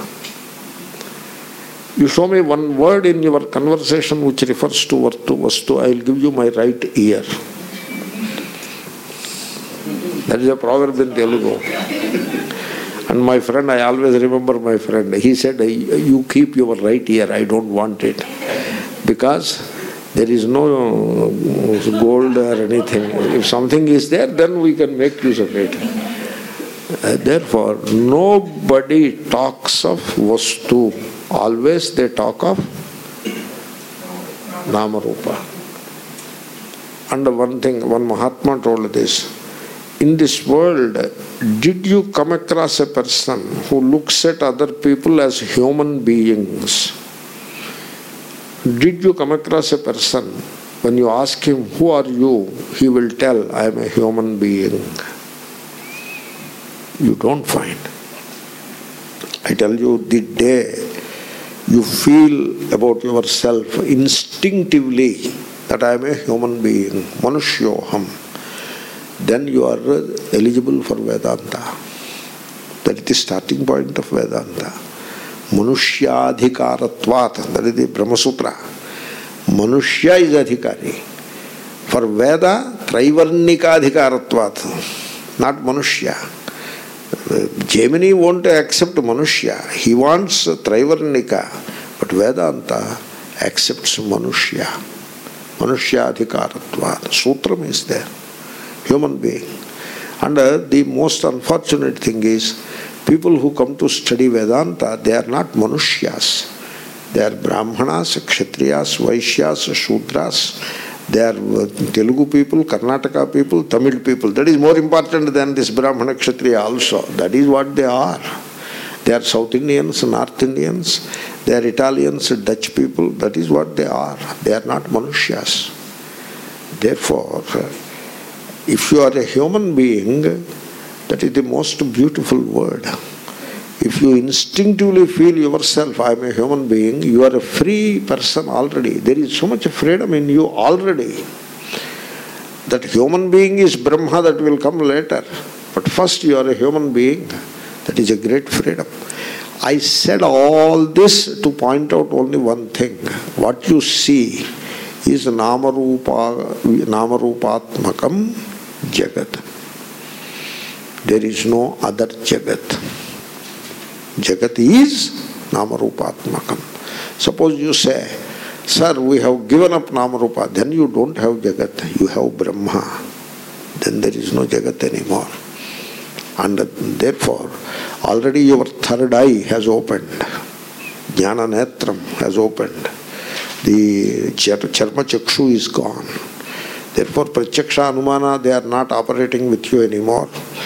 You show me one word in your conversation which refers to vastu, I will give you my right ear. That is a proverb in Telugu. And my friend, I always remember my friend, he said, you keep your right ear, I don't want it. Because there is no gold or anything. If something is there, then we can make use of it. Uh, therefore, nobody talks of vastu. Always they talk of namarupa. And one thing, one Mahatma told this. In this world, did you come across a person who looks at other people as human beings? Did you come across a person, when you ask him, who are you? He will tell, I am a human being. You don't find. I tell you, the day you feel about yourself instinctively that I am a human being, manusyoham, then you are eligible for Vedanta. That is the starting point of Vedanta. Manusyadhikaratvat, that is the Brahma Sutra. Manushya is adhikari. For Veda, Traivarnikadhikaratvat, not Manushya. Jaimini won't accept Manushya. He wants Traivarnika. But Vedanta accepts Manushya. Manusyadhikaratvat. Sutram is there. Human being. And uh, the most unfortunate thing is, people who come to study Vedanta, they are not Manushyas. They are Brahmanas, Kshatriyas, Vaishyas, Shudras. They are uh, Telugu people, Karnataka people, Tamil people. That is more important than this Brahmana Kshatriya also. That is what they are. They are South Indians, North Indians. They are Italians, Dutch people. That is what they are. They are not Manushyas. Therefore, if you are a human being, that is the most beautiful word. If you instinctively feel yourself, I am a human being, you are a free person already. There is so much freedom in you already. That human being is Brahma, that will come later. But first you are a human being. That is a great freedom. I said all this to point out only one thing. What you see is Namarupa, Namarupatmakam Jagat. There is no other Jagat. Jagat is Namarupatmakam. Suppose you say, sir, we have given up Namarupa, then you don't have Jagat, you have Brahma. Then there is no Jagat anymore. And therefore, already your third eye has opened. Jnana Netram has opened. The Charma Chakshu is gone. Therefore, Pratyaksha Anumana, they are not operating with you anymore.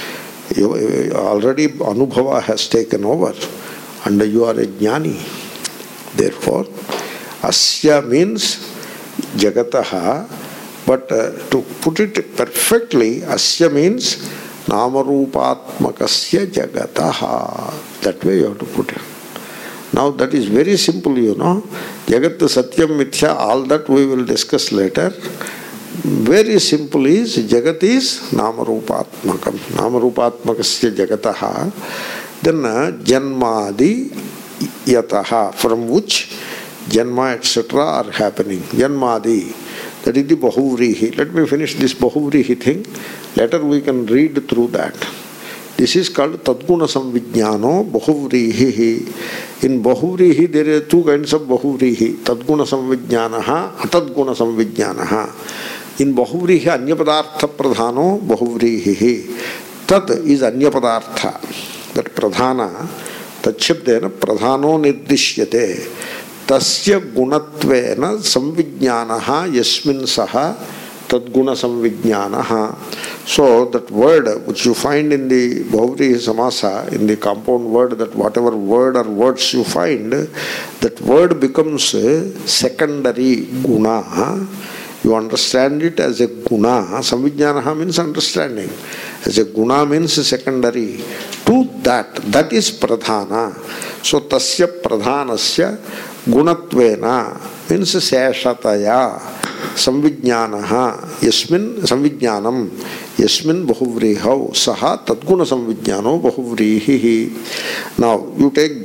You, already Anubhava has taken over. And you are a Jnani. Therefore, Asya means Jagataha, but uh, to put it perfectly, Asya means Namarupatmakasya Jagataha. That way you have to put it. Now that is very simple, you know. Jagat Satyam Mithya, all that we will discuss later. Very simple is, Jagat is Namarupatmakam. Namarupatmakasya Jagataha. Then uh, Janmadi Yataha, from which Janma et cetera are happening. Janmadi. That is the Bahuvrihi. Let me finish this Bahuvrihi thing. Later we can read through that. This is called Tadguna Samvijnano Bahuvrihi. In Bahuvrihi there are two kinds of Bahuvrihi. Tadguna Samvijnanaha, Atadguna Samvijnanaha. In Bahuvrihi Anyapadartha Pradhano Bahuvrihi. Tad is Anyapadartha. That Pradhana, Tachyabdena Pradhano Nirdishyate. Tasya gunatvena samvijnanaha yasmin saha tadguna samvijnanaha. So that word which you find in the Bahuvrihi Samasa, in the compound word, that whatever word or words you find, that word becomes secondary guna. You understand it as a guna. Samvijnanaha means understanding. As a guna means secondary. To that, that is pradhana. So tasya pradhanasya gunatvena means seshataya samvijnanaha yasmin samvijnanam yasmin bahuvrihav saha tadguna samvijnano bahuvrihi. Now you take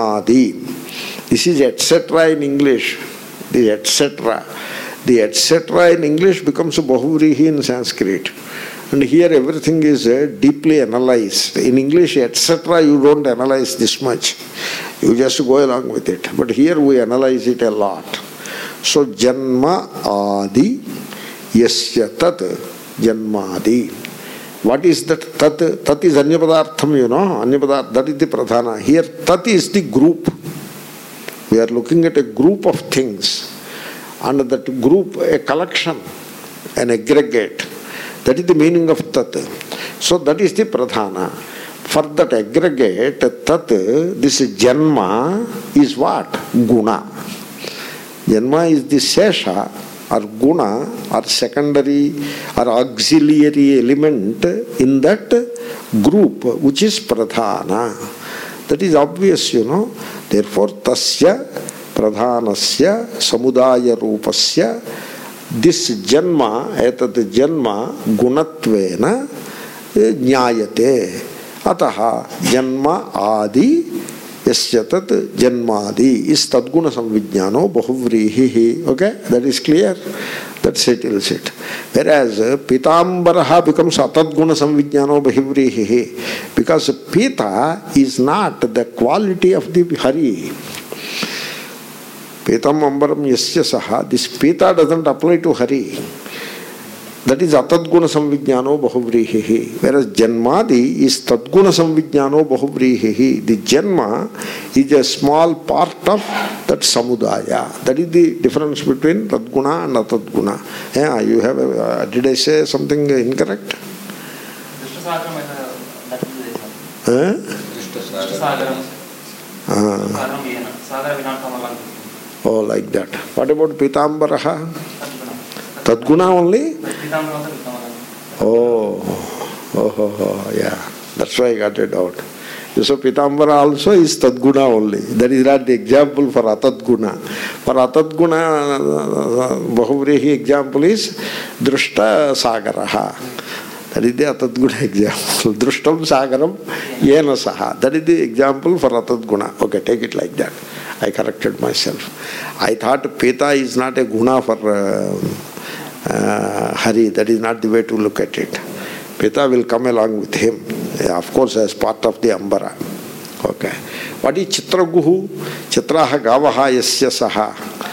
janmadi. This is et cetera in English. The et cetera. The et cetera in English becomes bahuvrihi in Sanskrit. And here everything is uh, deeply analyzed. In English, et cetera, you don't analyze this much. You just go along with it. But here we analyze it a lot. So, Janma Adi Yasya Tat Janmadi. What is that Tat? Tat is Anyapadartham, you know. Anyapadartham, that is the Pradhana. Here, Tat is the group. We are looking at a group of things. And that group, a collection, an aggregate. That is the meaning of Tat. So that is the Pradhana. For that aggregate, Tat, this Janma is what? Guna. Janma is the Sesha or Guna or secondary or auxiliary element in that group which is Pradhana. That is obvious, you know. Therefore, Tasya Pradhanasya Samudaya Rupasya. This janma, etat janma, gunatvena jnayate. Ataha janma adi yasyatat janmadi is tadguna samvijnano bahuvrihi. Okay, that is clear. That settles it. Whereas pitambaraha becomes atadguna samvijnano bahuvrihi, because pita is not the quality of the Hari. Petam ambaram yasya saha. This pita doesn't apply to Hari. That is atadguna samvijnano bahuvrihi. Whereas janmadi is tadguna samvijnano bahuvrihi. The janma is a small part of that samudaya. That is the difference between tadguna and atadguna. Yeah, you have a, uh, did I say something incorrect? Huh? Uh, Oh, like that. What about Pitambaraha? Tadguna only? Oh, oh, oh, oh, yeah. That's why I got it out. So Pitambara also is Tadguna only. That is not the example for Atadguna. For Atadguna, Bahuvrihi example is Drushta Sagaraha. That is the Atadguna example. Drushtam Sagaram Yena Saha. That is the example for Atadguna. Okay, take it like that. I corrected myself. I thought Peta is not a guna for uh, uh, Hari. That is not the way to look at it. Peta will come along with him, of course, as part of the Ambara. Okay. What is Chitraguhu? Chitraha Gavaha Yasya Saha.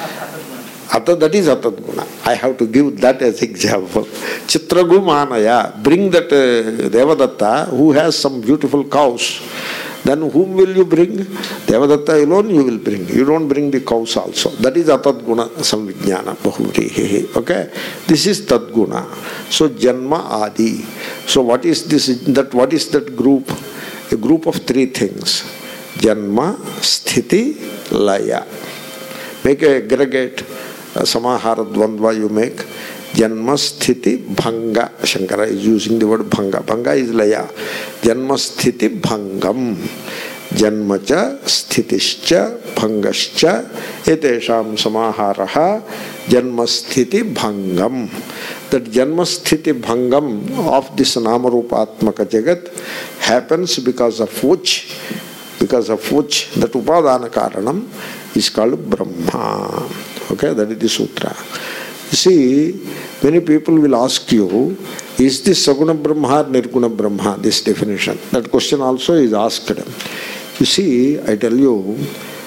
Atad, that is Atadguna. I have to give that as example. Chitragu Manaya. Bring that uh, Devadatta who has some beautiful cows. Then whom will you bring? Devadatta alone you will bring. You don't bring the cows also. That is Atadguna Samvijnana Bahuvrihi. Okay? This is Tadguna. So Janma Adi. So what is this? That what is that group? A group of three things. Janma, Sthiti, Laya. Make a aggregate. Uh, Samahara Dvandva you make. Janma, Sthiti, Bhanga. Shankara is using the word Bhanga. Bhanga is Laya. Janma, Sthiti, Bhangam. Janmacha, Sthitischa, Bhangascha, Etesham Samaharaha, Janma, Sthiti, Bhangam. That Janma, Sthiti, Bhangam of this Namarupatmaka Jagat happens because of which, because of which that Upadana Karanam is called Brahma. Okay, that is the sutra. You see, many people will ask you, is this Saguna Brahma or Nirguna Brahma, this definition? That question also is asked. You see, I tell you,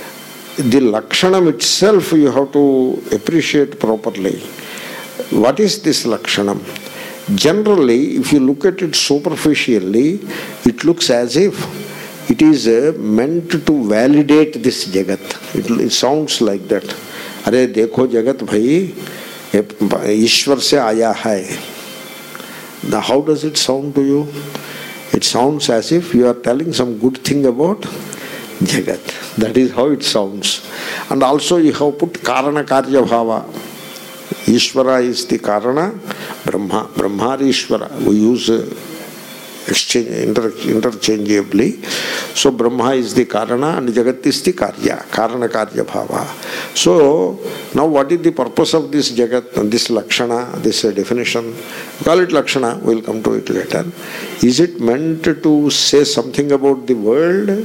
the Lakshanam itself you have to appreciate properly. What is this Lakshanam? Generally, if you look at it superficially, it looks as if it is uh, meant to validate this Jagat. It, it sounds like that. Are dekho Jagat bhai, Ishwar se aaya hai. Now, how does it sound to you? It sounds as if you are telling some good thing about Jagat. That is how it sounds. And also you have put Karana Karya Bhava. Ishvara is the Karana, Brahma. Brahma is Ishvara. We use uh, exchange, inter, interchangeably. So Brahma is the Karana and Jagat is the Karya. Karana Karya Bhava. So now what is the purpose of this Jagat, this Lakshana, this uh, definition? Call it Lakshana, we will come to it later. Is it meant to say something about the world?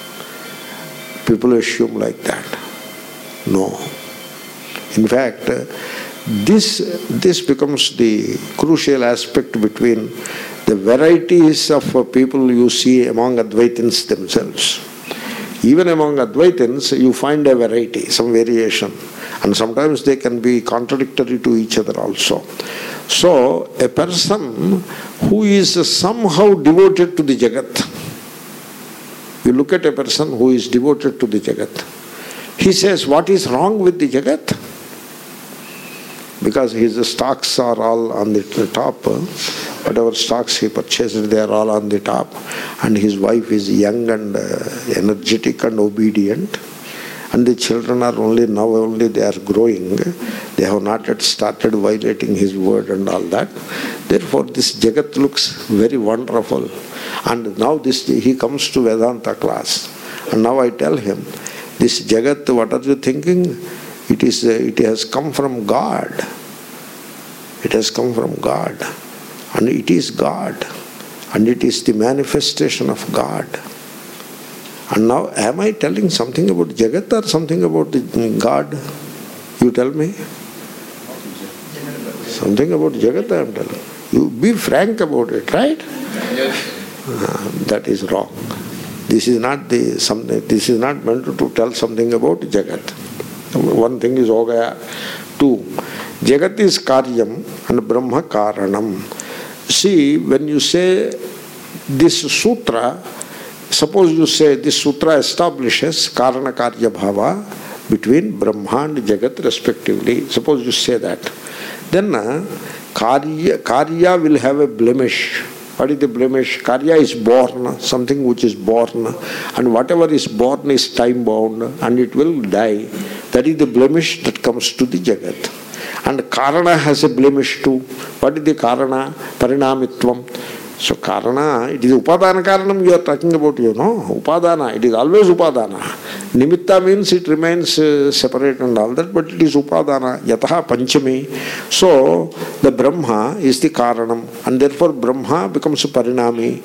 People assume like that. No. In fact, this, this becomes the crucial aspect between the varieties of uh, people you see among Advaitins themselves. Even among Advaitins, you find a variety, some variation. And sometimes they can be contradictory to each other also. So, a person who is somehow devoted to the Jagat, you look at a person who is devoted to the Jagat, he says, what is wrong with the Jagat? Because his stocks are all on the top. Whatever stocks he purchased, they are all on the top. And his wife is young and uh, energetic and obedient. And the children are only, now only they are growing. They have not yet started violating his word and all that. Therefore, this Jagat looks very wonderful. And now this he comes to Vedanta class. And now I tell him, this Jagat, what are you thinking? It is. Uh, it has come from God. It has come from God. And it is God. And it is the manifestation of God. And now, am I telling something about Jagat or something about the God? You tell me. Something about Jagat I am telling. You be frank about it, right? Uh, that is wrong. This is not the something. This is not meant to tell something about Jagat. One thing is Ogaya. Two, Jagat is Karyam and Brahma Karanam. See, when you say this sutra, suppose you say this sutra establishes Karana Karya Bhava between Brahma and Jagat respectively. Suppose you say that. Then uh, Karya, Karya will have a blemish. What is the blemish? Karya is born, something which is born, and whatever is born is time bound and it will die. That is the blemish that comes to the Jagat. And Karana has a blemish too. What is the Karana? Parinamitvam. So karana, it is upadana karanam you are talking about, you know. Upadana, it is always upadana. Nimitta means it remains uh, separate and all that, but it is upadana, yataha panchami. So the Brahma is the karanam, and therefore Brahma becomes a parinami.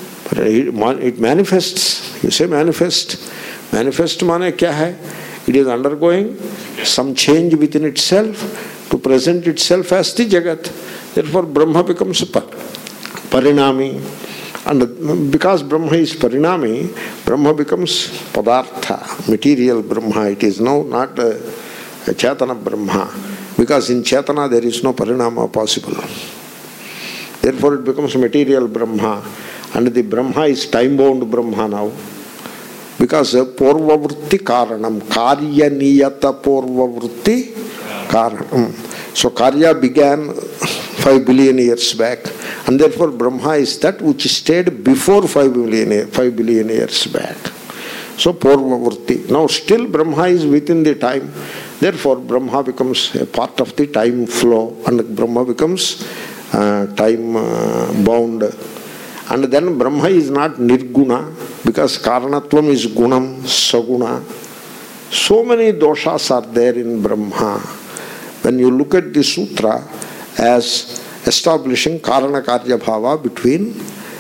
It manifests. You say manifest. Manifest mane kya hai? It is undergoing some change within itself to present itself as the Jagat. Therefore Brahma becomes a parinami. And because Brahma is parinami, Brahma becomes padartha, material Brahma. It is now not a, a Chaitana Brahma. Because in Chaitana there is no parinama possible. Therefore it becomes material Brahma. And the Brahma is time-bound Brahma now. Because Purvavrutti Karanam, Karya Niyata Purvavrutti Karanam. So Karya began five billion years back, and therefore Brahma is that which stayed before five billion, five billion years back. So Purvavrutti. Now still Brahma is within the time. Therefore Brahma becomes a part of the time flow, and Brahma becomes uh, time uh, bound. And then Brahma is not nirguna, because karanatvam is gunam, saguna. So many doshas are there in Brahma. When you look at the sutra as establishing karana karya bhava between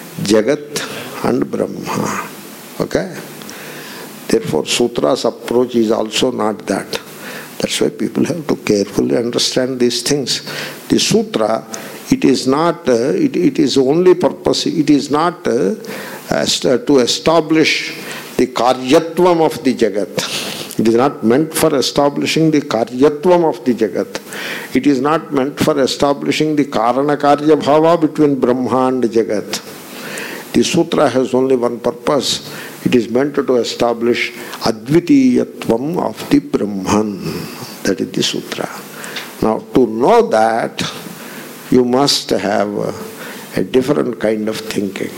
Jagat and Brahma. Okay? Therefore, sutra's approach is also not that. That's why people have to carefully understand these things. The sutra, it is not, uh, it, it is only purpose, it is not uh, as, uh, to establish the karyatvam of the Jagat. It is not meant for establishing the karyatvam of the Jagat. It is not meant for establishing the karana karya bhava between Brahma and Jagat. The sutra has only one purpose. It is meant to establish advitiyatvam of the Brahman. That is the sutra. Now, to know that, you must have a, a different kind of thinking.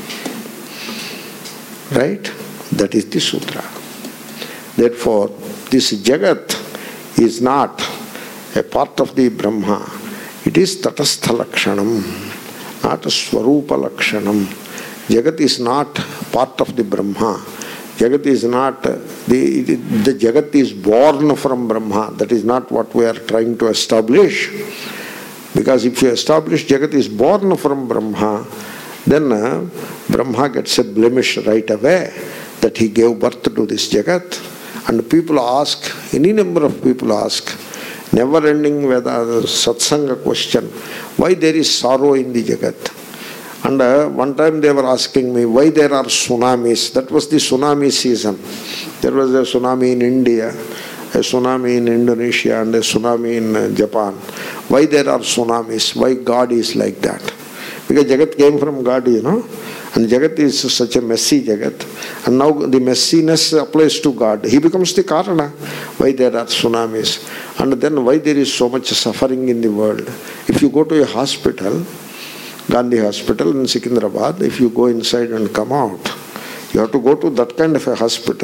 Right? That is the sutra. Therefore, this Jagat is not a part of the Brahma. It is tatastha lakshanam, not a swarupa lakshanam. Jagat is not part of the Brahma. Jagat is not, the, the Jagat is born from Brahma. That is not what we are trying to establish. Because if you establish Jagat is born from Brahma, then uh, Brahma gets a blemish right away that he gave birth to this Jagat. And people ask, any number of people ask, never-ending Veda Satsanga question, why there is sorrow in the Jagat? And uh, one time they were asking me, why there are tsunamis? That was the tsunami season. There was a tsunami in India, a tsunami in Indonesia, and a tsunami in uh, Japan. Why there are tsunamis? Why God is like that? Because Jagat came from God, you know. And Jagat is such a messy Jagat. And now the messiness applies to God. He becomes the Karana. Why there are tsunamis? And then why there is so much suffering in the world? If you go to a hospital, Gandhi Hospital in Secunderabad, if you go inside and come out, you have to go to that kind of a hospital.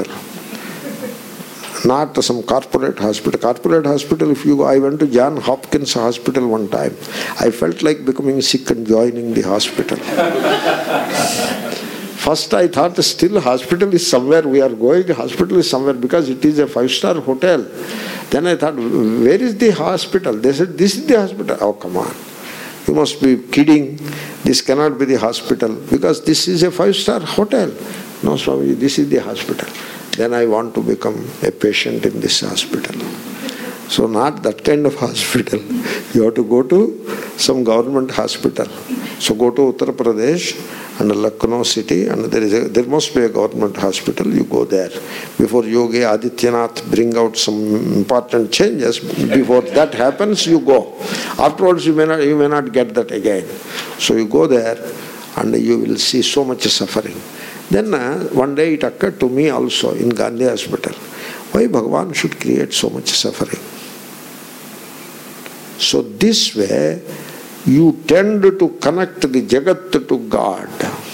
Not some corporate hospital. Corporate hospital, if you go, I went to John Hopkins Hospital one time. I felt like becoming sick and joining the hospital. First I thought still hospital is somewhere we are going, hospital is somewhere because it is a five-star hotel. Then I thought, where is the hospital? They said, this is the hospital. Oh, come on. You must be kidding. This cannot be the hospital because this is a five-star hotel. No, Swami, this is the hospital. Then I want to become a patient in this hospital. So not that kind of hospital. You have to go to some government hospital. So go to Uttar Pradesh and Lucknow city, and there is a, there must be a government hospital. You go there. Before Yogi Adityanath bring out some important changes, before that happens, you go. Afterwards, you may not, you may not get that again. So you go there, and you will see so much suffering. Then uh, one day it occurred to me also in Gandhi Hospital, why Bhagavan should create so much suffering? So this way, you tend to connect the Jagat to God.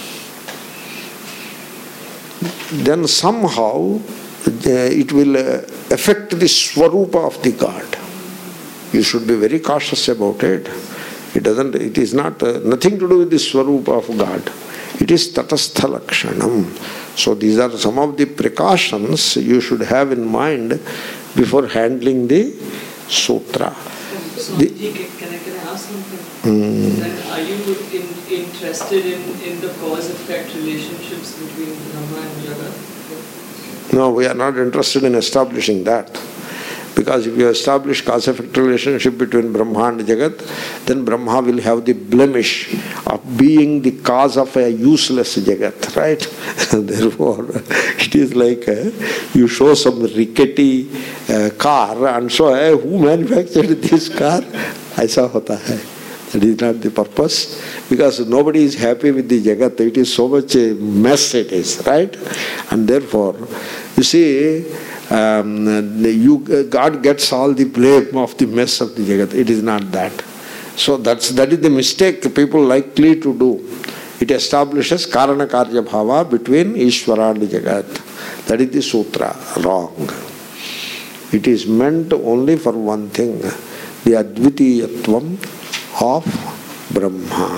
Then somehow uh, it will uh, affect the Swarupa of the God. You should be very cautious about it. It doesn't. It is not uh, nothing to do with the Swarupa of God. It is tatastha lakshanam. So these are some of the precautions you should have in mind before handling the sutra. Swamiji, can I, can I ask something? Mm. Then are you in, interested in, in the cause-effect relationships between Brahma and Jagat? No, we are not interested in establishing that. Because if you establish cause-effect relationship between Brahma and Jagat, then Brahma will have the blemish of being the cause of a useless Jagat, right? Therefore, it is like uh, you show some rickety uh, car and show, hey, who manufactured this car? Aisa hota hai. That is not the purpose, because nobody is happy with the Jagat. It is so much a mess it is, right? And therefore, you see, Um, you, God gets all the blame of the mess of the Jagat. It is not that. So that's, that is the mistake people likely to do. It establishes Karana Karya Bhava between Ishvara and Jagat. That is the sutra. Wrong. It is meant only for one thing, the Advitiyatvam of Brahma.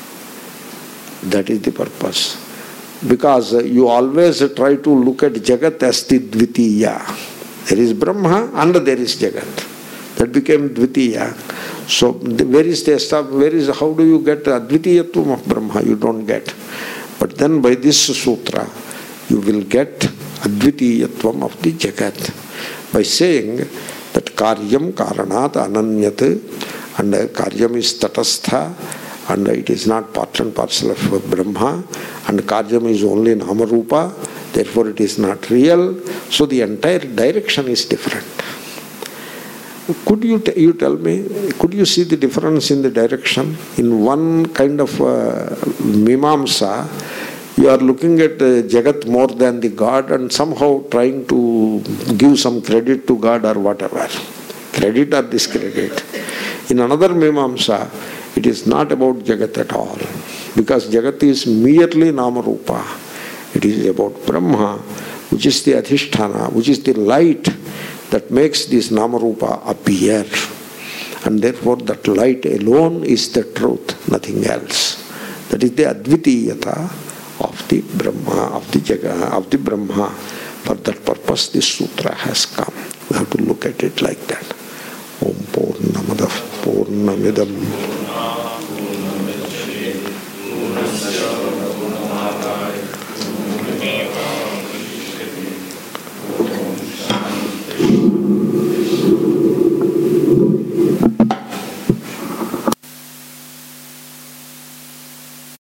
That is the purpose. Because you always try to look at Jagat as the Dvitiya. There is Brahma and there is Jagat. That became Dvitiya. So where is the where is how do you get Advitiyatvam of Brahma? You don't get. But then by this sutra, you will get Advitiyatvam of the Jagat. By saying that Karyam Karanat Ananyat, and Karyam is Tatastha, and it is not part and parcel of Brahma, and Karyam is only Namarupa, therefore it is not real. So the entire direction is different. Could you, t- you tell me, could you see the difference in the direction? In one kind of uh, Mimamsa, you are looking at uh, Jagat more than the God and somehow trying to give some credit to God or whatever. Credit or discredit. In another Mimamsa, it is not about Jagat at all, because Jagat is merely Namarupa. It is about Brahma, which is the Adhisthana, which is the light that makes this Namarupa appear. And therefore that light alone is the truth, nothing else. That is the Advitiyata of the Brahma, of the Jagat, of the Brahma. For that purpose this sutra has come. We have to look at it like that. Om Purnamadav Purnamidam Thank you.